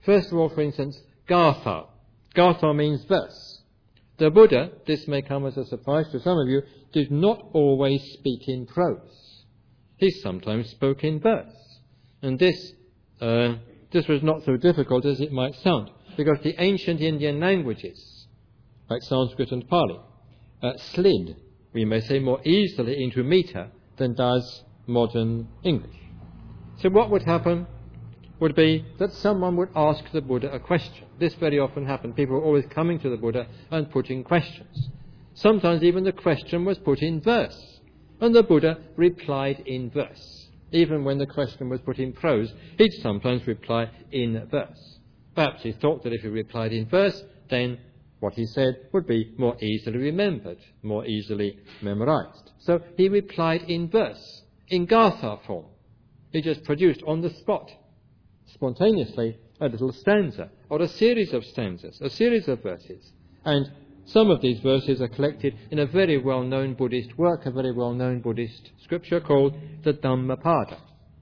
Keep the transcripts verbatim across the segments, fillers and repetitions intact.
First of all, for instance, Gatha. Gatha means verse. The Buddha, this may come as a surprise to some of you, did not always speak in prose. He sometimes spoke in verse. And this, uh, this was not so difficult as it might sound, because the ancient Indian languages, like Sanskrit and Pali, uh, slid, we may say, more easily into meter than does modern English. So what would happen would be that someone would ask the Buddha a question. This very often happened. People were always coming to the Buddha and putting questions. Sometimes even the question was put in verse, and the Buddha replied in verse. Even when the question was put in prose, he'd sometimes reply in verse. Perhaps he thought that if he replied in verse, then what he said would be more easily remembered, more easily memorized. So he replied in verse, in Gatha form. He just produced on the spot, spontaneously, a little stanza, or a series of stanzas, a series of verses. And some of these verses are collected in a very well-known Buddhist work, a very well-known Buddhist scripture called the Dhammapada.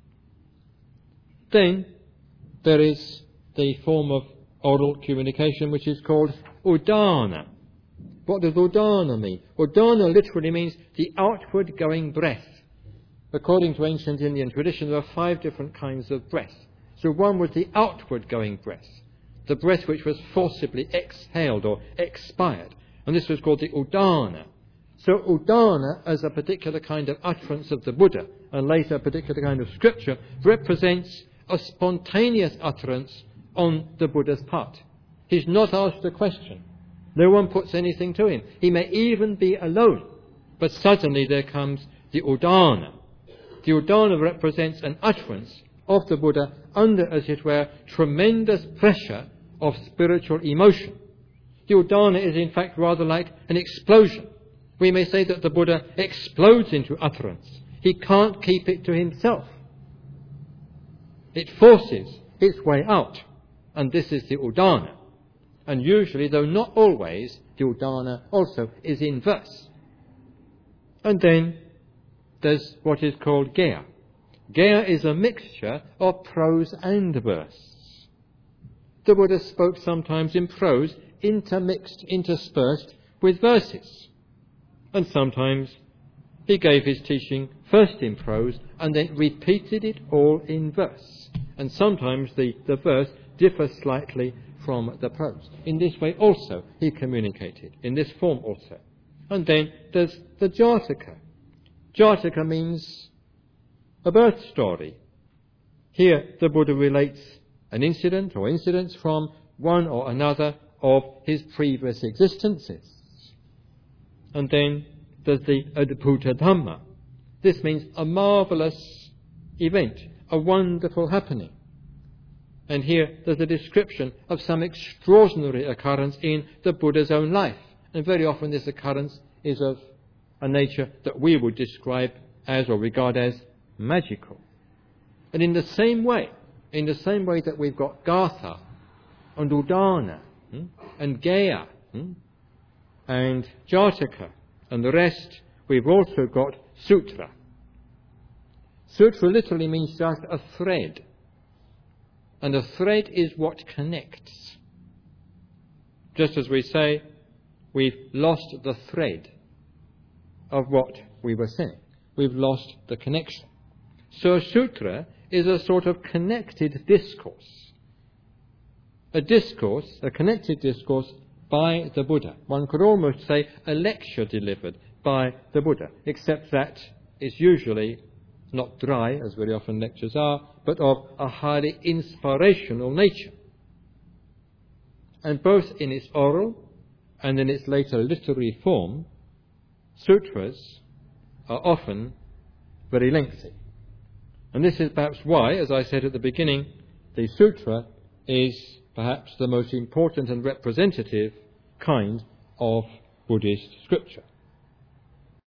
Then there is the form of oral communication which is called Udana. What does Udana mean? Udana literally means the outward going breath. According to ancient Indian tradition, there are five different kinds of breath. So one was the outward going breath, the breath which was forcibly exhaled or expired, and this was called the Udana. So Udana, as a particular kind of utterance of the Buddha, and later a particular kind of scripture, represents a spontaneous utterance on the Buddha's part. He's not asked a question. No one puts anything to him. He may even be alone, but suddenly there comes the Udana. The Udana represents an utterance of the Buddha under, as it were, tremendous pressure of spiritual emotion. The Udana is in fact rather like an explosion. We may say that the Buddha explodes into utterance. He can't keep it to himself. It forces its way out, and this is the Udana. And usually, though not always, the Udana also is in verse. And then there's what is called Gaya. Gaya is a mixture of prose and verse. The Buddha spoke sometimes in prose, intermixed, interspersed with verses. And sometimes he gave his teaching first in prose and then repeated it all in verse. And sometimes the, the verse differs slightly from the prose. In this way also he communicated, in this form also. And then there's the Jataka. Jataka means a birth story. Here the Buddha relates an incident or incidents from one or another of his previous existences. And then there's the Adbhuta Dhamma. This means a marvellous event, a wonderful happening. And here there's a description of some extraordinary occurrence in the Buddha's own life. And very often this occurrence is of a nature that we would describe as or regard as magical. And in the same way, in the same way that we've got Gatha and Udana hmm, and Gaya hmm, and Jataka and the rest, we've also got Sutra. Sutra literally means just a thread. And a thread is what connects. Just as we say, we've lost the thread of what we were saying. We've lost the connection. So a sutra is a sort of connected discourse. A discourse, a connected discourse by the Buddha. One could almost say a lecture delivered by the Buddha, except that it's usually not dry, as very often lectures are, but of a highly inspirational nature. And both in its oral and in its later literary form, sutras are often very lengthy. And this is perhaps why, as I said at the beginning, the sutra is perhaps the most important and representative kind of Buddhist scripture.